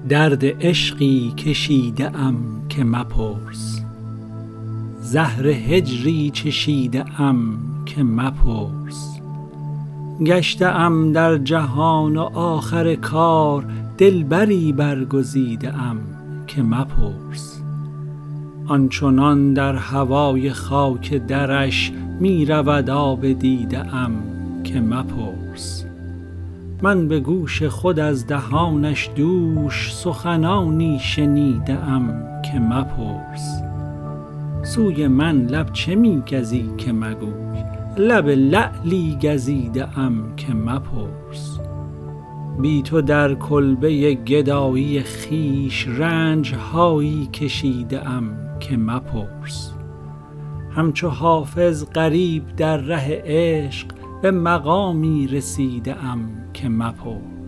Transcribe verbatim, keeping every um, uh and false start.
درد عشقی کشیده ام که مپرس، زهر هجری چشیده ام که مپرس. گشته ام در جهان و آخر کار، دلبری برگزیده ام که مپرس. آنچنان در هوای خاک درش می رود آب دیده ام که مپرس. من به گوش خود از دهانش دوش سخنانی شنیده ام که مپرس. سوی من لب چه می گزی که مگوی، لب لعلی گزیده ام که مپرس. بی تو در کلبه گدایی خویش، رنج هایی کشیده ام که مپرس. همچو حافظ غریب در ره عشق، به مقامی رسیده ام که مپرس.